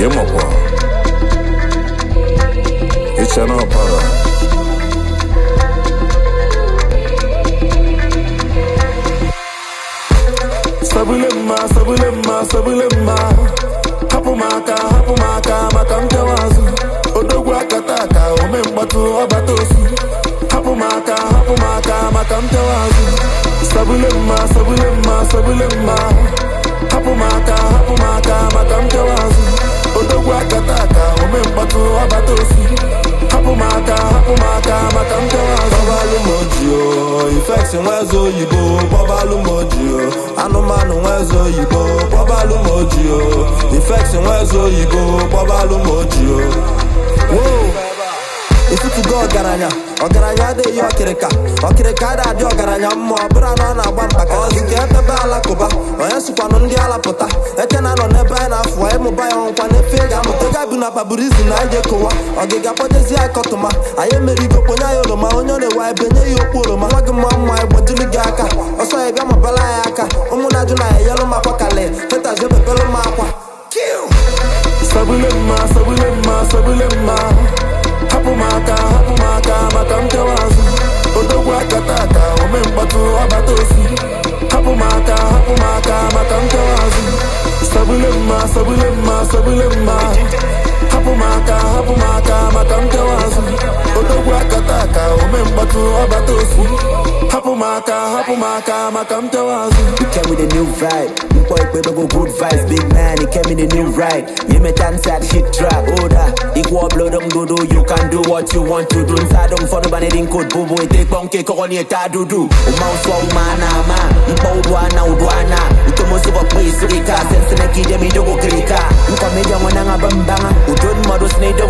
Yemokwa Ichana Para Sabulema Hapumaka Makamtawazu Odogwa Kataka Omembatu Abatosu Hapumaka Makamtawazu Sabulema Hapumaka Makamtawazu Odogwa Kataka Omembatu Abatosu Hapumaka Makamtawazu Babalu Mojio Infection Wezo Yibo Babalu Mojio Anumanu Wezo Yibo Babalu Mojio Infection Wezo Yibo Babalu Mojio Whoa If you go Garanya de Yokirika da di Garanya mo brana na bamba ka zike bala koba oya supano ndi ala pota ekena no neba na afọ emu ba yon kwa ne fega mo tega bi na baburizi na je kowa ogega podezi akotoma aye meri go ponya yolo ma onyo ne wa benye yo polo ma wag mo mo e bodili ga aka oso e ga mo bala ya aka omu na ju na yelo ma kwa kale teta je bepelo ma kwa kill sabulema Hapumaka Makamtawazu Odogwa Kataka Omembatu Abatosu Hapumaka Makamtawazu Sabulema Hapumaka Makamtawazu Odogwa Kataka Omembatu Abatosu Hapumaka Makamtawazu. He came with a new vibe. Boy, we don't go good vibes, big man. He came in a new ride. You may dance at hit track, order. Equal blood on do. You can do what you want to do. Inside don't follow by the code, bobo. Take bonke, corony, do. Mouse one man, Udwana. Utomosi wa place, Rika. Sense na kide mi dogo krika. Nkomenya wananga bambanga. Udon modus need